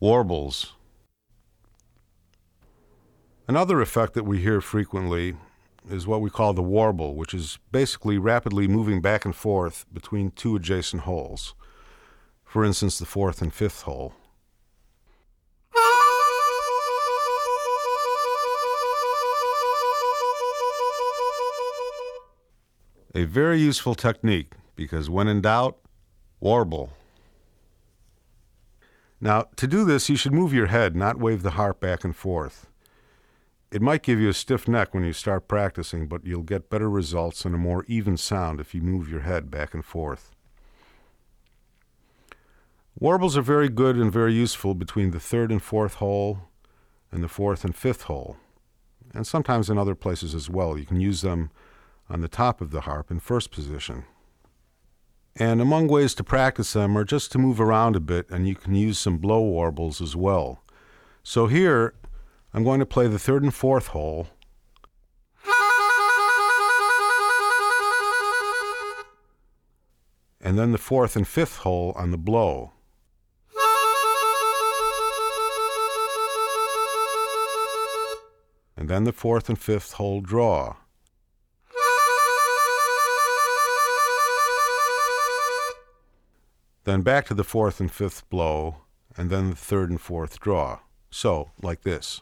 Warbles. Another effect that we hear frequently is what we call the warble, which is basically rapidly moving back and forth between two adjacent holes. For instance, the fourth and fifth hole. A very useful technique because when in doubt, warble. Now, to do this, you should move your head, not wave the harp back and forth. It might give you a stiff neck when you start practicing, but you'll get better results and a more even sound if you move your head back and forth. Warbles are very good and very useful between the third and fourth hole and the fourth and fifth hole, and sometimes in other places as well. You can use them on the top of the harp in first position. And among ways to practice them are just to move around a bit, and you can use some blow warbles as well. So here, I'm going to play the third and fourth hole. And then the fourth and fifth hole on the blow. And then the fourth and fifth hole draw. Then back to the fourth and fifth blow, and then the third and fourth draw. So, like this.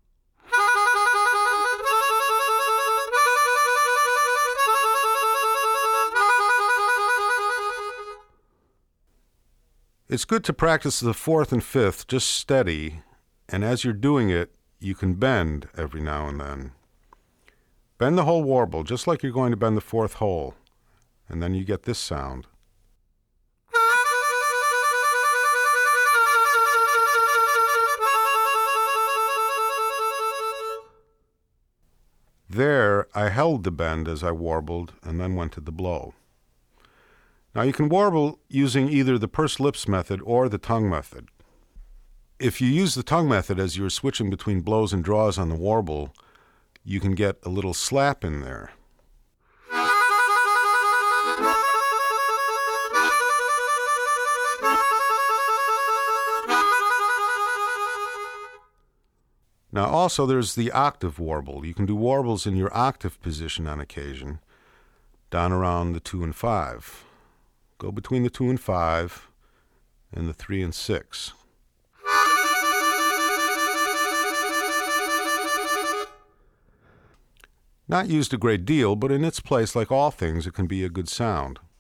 It's good to practice the fourth and fifth just steady, and as you're doing it, you can bend every now and then. Bend the whole warble, just like you're going to bend the fourth hole, and then you get this sound. There, I held the bend as I warbled and then went to the blow. Now you can warble using either the pursed lips method or the tongue method. If you use the tongue method as you're switching between blows and draws on the warble, you can get a little slap in there. Now also there's the octave warble. You can do warbles in your octave position on occasion, down around the 2 and 5. Go between the 2 and 5 and the 3 and 6. Not used a great deal, but in its place, like all things, it can be a good sound.